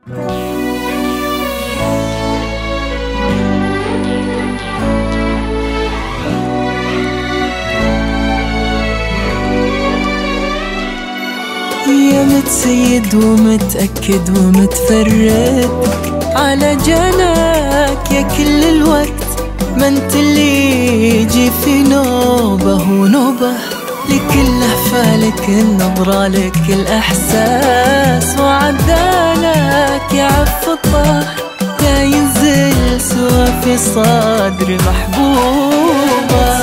يا متسيد ومتأكد ومتفرد على جناك يا كل الوقت، ما انت اللي يجي في نوبة ونوبة، لكل لهفة النظرة لك الإحساس، وعدالك يعف الطه يا ينزل سوا في صدر محبوبة.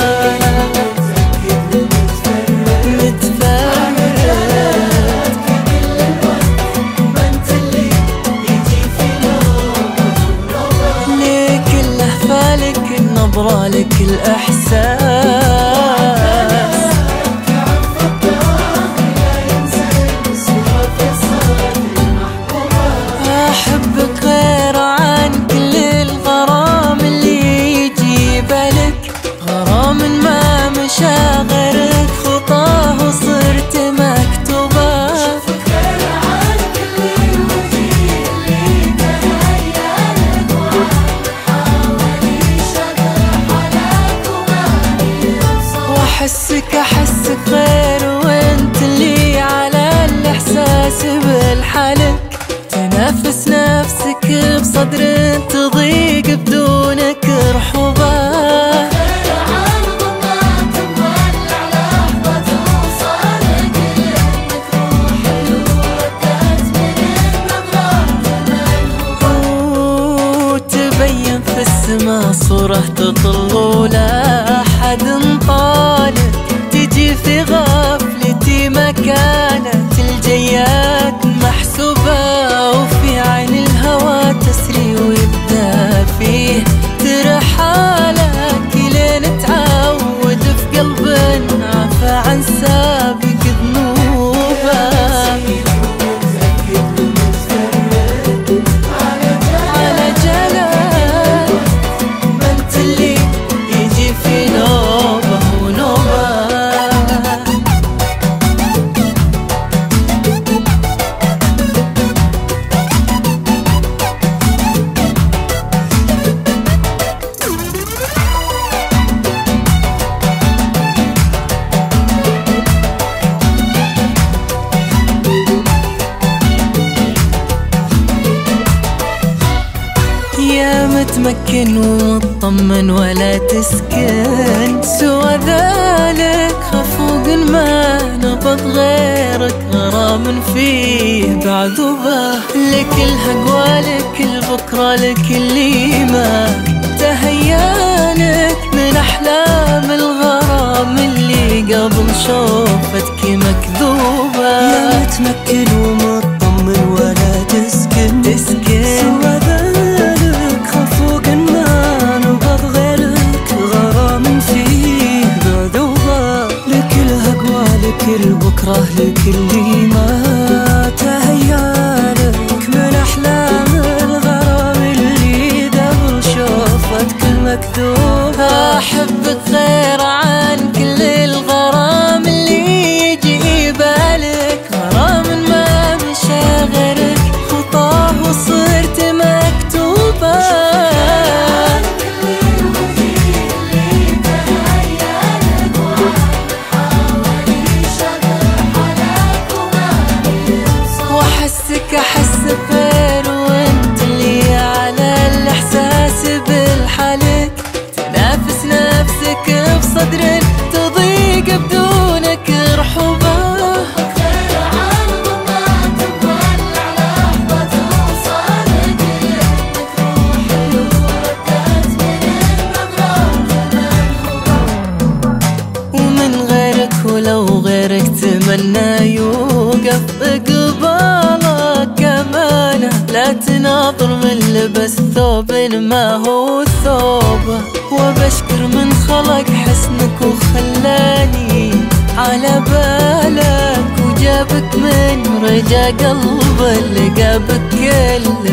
نظرة لك الإحساس، أحبك غير عن كل الغرام اللي يجي بالك، غرام ما مشى غيرك خطاه وصرت مكتوبة. أحسك غير وانت اللي على الإحساس بالحالك، تنافس نفسك بصدر تضيق بدونك رحوبة. وتبين في السما صورة تطل ولا أحد طالب، تجي في غفلتي ما كانت الجيات محسوبة، وفي عين الهوى تسري ويبدأ فيه ترحالك لين تعود في قلب عفى عن سابق ذنوبه. على جلال ما انت اللي يجي في نوبة ونوبة. يا متمكن ومطمن ولا تسكن سوى ذلك، خفوق ما نبض غيرك غرام فيه بعذوبة، لك الهقوى لك البكرة لك اللي ما تهيالك من أحلام الغرام اللي قبل شوفتك مكذوبة. يا متمكن ومطمن ولا تسكن سوى ذلك، خفوق ما نبض غيرك غرام فيه بعذوبة، لك الهقوى لك البكرة لك اللي ما تهيالك من أحلام الغرام اللي قبل شوفتك مكذوبة. أحبك غير عن كل الغرام اللي يجي بالك، غرام ما مشى غيرك خطاه وصرت مكتوبة. أحس غير وانت اللي على الإحساس بالحالك، تنافس نفسك بصدر تضيق بدونك رحوبة. ومن غيرك ولو غيرك تمنى يوقف قبالك أمانة، لا تناظر من لبس ثوب ما هو ثوبه، وبشكر من خلق حسنك وخلاني على بالك، وجابك من رجا قلب اللي جابك كل